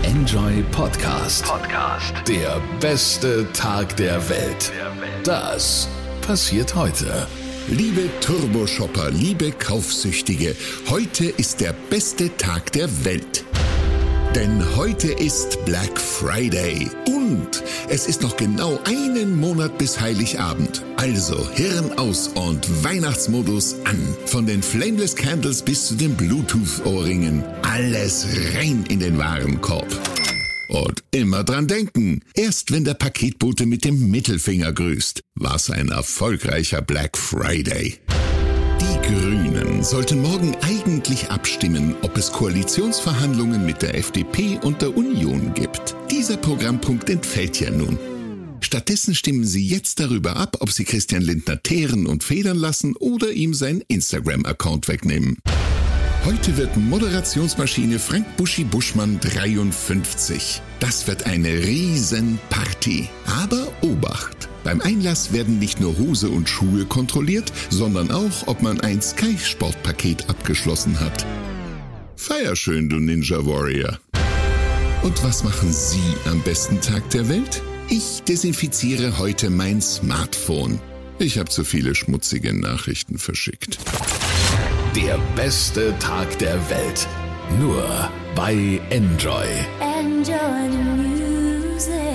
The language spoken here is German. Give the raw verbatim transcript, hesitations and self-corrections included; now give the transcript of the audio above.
Enjoy Podcast. Podcast. Der beste Tag der Welt. Das passiert heute. Liebe Turboshopper, liebe Kaufsüchtige, heute ist der beste Tag der Welt. Denn heute ist Black Friday und es ist noch genau einen Monat bis Heiligabend. Also Hirn aus und Weihnachtsmodus an. Von den Flameless Candles bis zu den Bluetooth-Ohrringen. Alles rein in den Warenkorb. Und immer dran denken, erst wenn der Paketbote mit dem Mittelfinger grüßt, war's ein erfolgreicher Black Friday. Die Grünen sollten morgen eigentlich abstimmen, ob es Koalitionsverhandlungen mit der F D P und der Union gibt. Dieser Programmpunkt entfällt ja nun. Stattdessen stimmen sie jetzt darüber ab, ob sie Christian Lindner teeren und federn lassen oder ihm seinen Instagram-Account wegnehmen. Heute wird Moderationsmaschine Frank Buschi Buschmann dreiundfünfzig. Das wird eine Riesenparty. Aber Obacht! Beim Einlass werden nicht nur Hose und Schuhe kontrolliert, sondern auch, ob man ein Sky-Sport-Paket abgeschlossen hat. Feier schön, du Ninja Warrior. Und was machen Sie am besten Tag der Welt? Ich desinfiziere heute mein Smartphone. Ich habe zu viele schmutzige Nachrichten verschickt. Der beste Tag der Welt. Nur bei Enjoy. Enjoy the music.